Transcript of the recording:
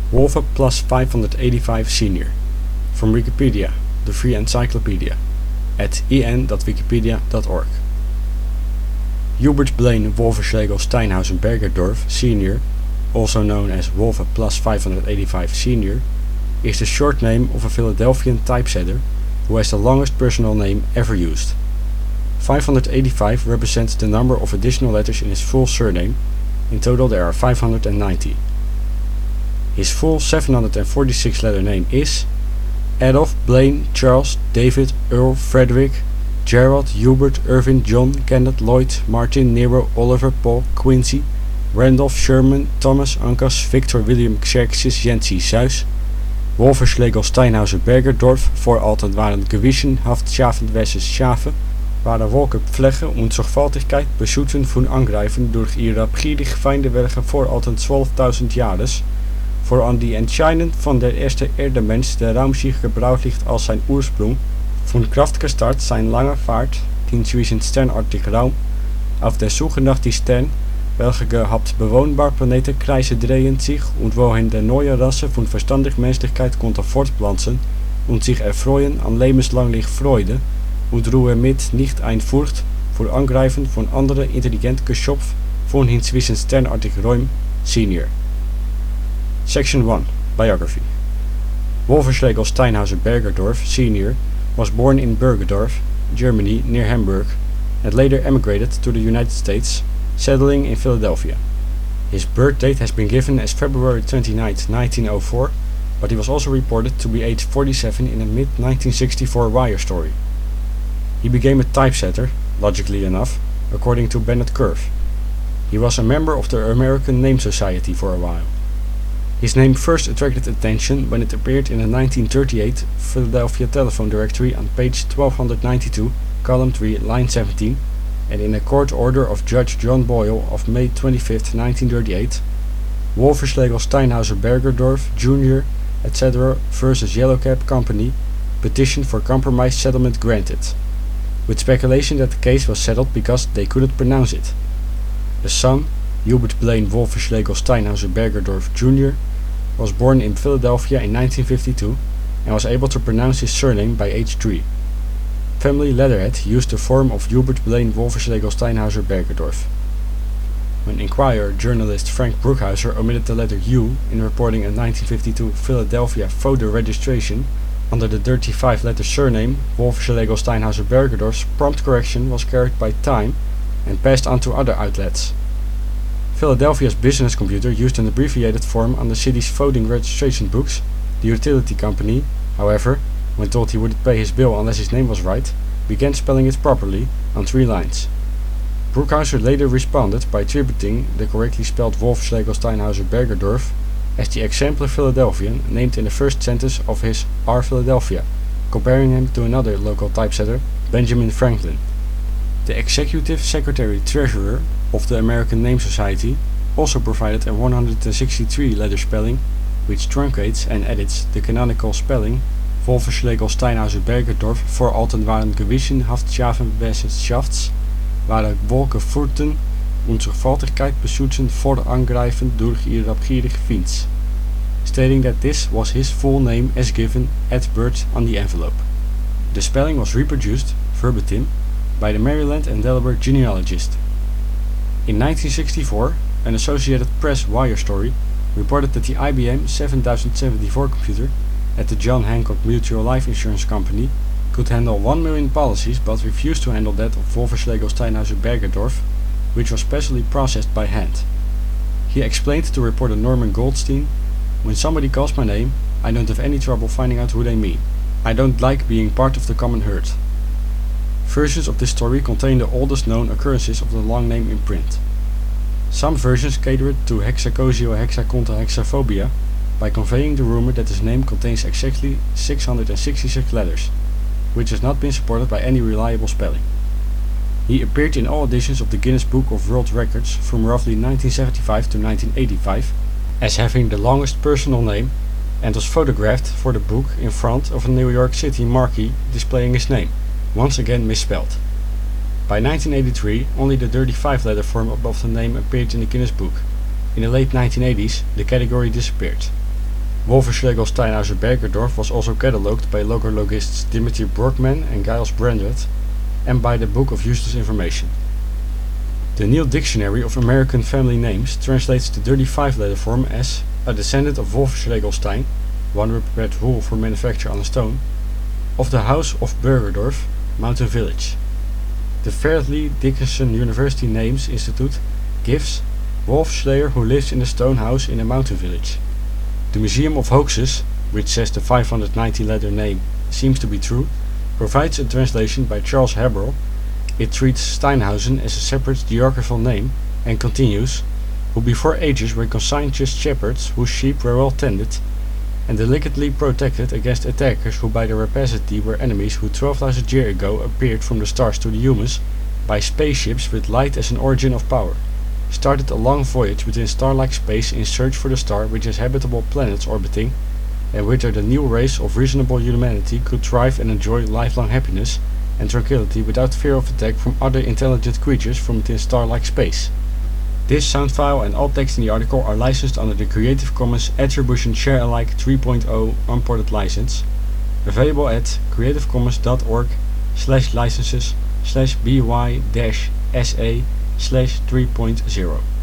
Wolfe plus 585 senior. From Wikipedia, the free encyclopedia. At en.wikipedia.org. Hubert Blaine Wolferslegel Steinhausen Bergerdorf senior, also known as Wolfe plus 585 senior, is the short name of a Philadelphian typesetter who has the longest personal name ever used. 585 represents the number of additional letters in his full surname. In total there are 590. His full 746-letter name is Adolph Blaine Charles David Earl Frederick Gerald Hubert Irvin John Kenneth Lloyd Martin Nero Oliver Paul Quincy Randolph Sherman Thomas Uncas Victor William Xerxes Jensi Zeus Wolferslegel Steinhausen Bergerdorf Voralten waren gewissenhaft Schaffenwesses Schafe waren Wolke Pflege und Sorgfaltigkeit beschuten von Angreifen durch ihre abgierig Feindewelge Voralten 12.000 Jahres, voor an die Entscheidung von der erste Erdemensch der Raum sich gebraut liegt als sein Ursprung, von Kraft gestart sein langer Fahrt, den zwischen sternartig Raum, auf der Suche nach die Stern, welche gehabt bewohnbar Planeten kreisen drehen sich und wohin der neue Rasse von verstandig Menschlichkeit konnte fortpflanzen und sich erfreuen an lebenslanglich Freude und Ruhe mit nicht ein Furcht vor Angreifen von anderen intelligent Geschöpf von inzwischen sternartig Räum, Senior. Section 1. Biography. Wolferslegel Steinhausen Bergerdorf Sr. was born in Bergedorf, Germany near Hamburg, and later emigrated to the United States, settling in Philadelphia. His birth date has been given as February 29, 1904, but he was also reported to be age 47 in a mid-1964 wire story. He became a typesetter, logically enough, according to Bennett Curve. He was a member of the American Name Society for a while. His name first attracted attention when it appeared in a 1938 Philadelphia telephone directory on page 1292, column 3, line 17, and in a court order of Judge John Boyle of May 25, 1938, Wolferslegel Steinhausen Bergerdorf, Jr., etc. versus Yellow Cab Company, petition for compromise settlement granted, with speculation that the case was settled because they couldn't pronounce it. The son, Hubert Blaine Wolferslegel Steinhausen Bergerdorf, Jr., was born in Philadelphia in 1952 and was able to pronounce his surname by age 3. Family letterhead used the form of Hubert Blaine Wolferslegel Steinhausen Bergerdorf. When Inquirer journalist Frank Brookhouser omitted the letter U in reporting a 1952 Philadelphia voter registration under the 35-letter surname Wolferslegel Steinhausen Bergerdorf's prompt correction was carried by Time and passed on to other outlets. Philadelphia's business computer used an abbreviated form on the city's voting registration books. The utility company, however, when told he wouldn't pay his bill unless his name was right, began spelling it properly on 3 lines. Brookhouser later responded by attributing the correctly spelled Wolferslegel Steinhausen Bergerdorf as the exemplar Philadelphian named in the first sentence of his Our Philadelphia, comparing him to another local typesetter, Benjamin Franklin. The Executive Secretary-Treasurer of the American Name Society also provided a 163-letter spelling which truncates and edits the canonical spelling Wolferslegel Steinhausen Bergerdorf Voralten waren gewissenhaft Schaffenwessenschafts, waren Wolke Furten und Sorgfaltigkeit beschützen vor Angreifen durch ihre abgierig Fiends, stating that this was his full name as given at birth on the envelope. The spelling was reproduced, verbatim, by the Maryland and Delaware genealogist. In 1964, an Associated Press wire story reported that the IBM 7074 computer at the John Hancock Mutual Life Insurance Company could handle 1 million policies but refused to handle that of Wolferslegel Steinhausen Bergerdorf, which was specially processed by hand. He explained to reporter Norman Goldstein, "When somebody calls my name, I don't have any trouble finding out who they mean. I don't like being part of the common herd." Versions of this story contain the oldest known occurrences of the long name in print. Some versions cater to hexacosio hexaconta hexaphobia by conveying the rumor that his name contains exactly 666 letters, which has not been supported by any reliable spelling. He appeared in all editions of the Guinness Book of World Records from roughly 1975 to 1985 as having the longest personal name, and was photographed for the book in front of a New York City marquee displaying his name, once again misspelled. By 1983, only the 35-letter form above the name appeared in the Guinness Book. In the late 1980s, the category disappeared. Wolfenschlegel Steinhauser Bergerdorf was also catalogued by local logists Dimitri Brockman and Giles Brandreth and by the Book of Useless Information. The Neale Dictionary of American Family Names translates the 35-letter form as a descendant of Wolfenschlegelstein, one who prepared wool for manufacture on a stone, of the House of Bergerdorf, mountain village. The Fairleigh Dickinson University Names Institute gives Wolf Slayer who lives in a stone house in a mountain village. The Museum of Hoaxes, which says the 590-letter name seems to be true, provides a translation by Charles Haberl. It treats Steinhausen as a separate geographical name and continues, who before ages were conscientious shepherds whose sheep were well tended and delicately protected against attackers who by their rapacity were enemies who 12,000 years ago appeared from the stars to the humans by spaceships with light as an origin of power, started a long voyage within star-like space in search for the star which has habitable planets orbiting, and whither the new race of reasonable humanity could thrive and enjoy lifelong happiness and tranquility without fear of attack from other intelligent creatures from within star-like space. This sound file and all text in the article are licensed under the Creative Commons Attribution Share Alike 3.0 Unported License, available at creativecommons.org/licenses/by-sa/3.0.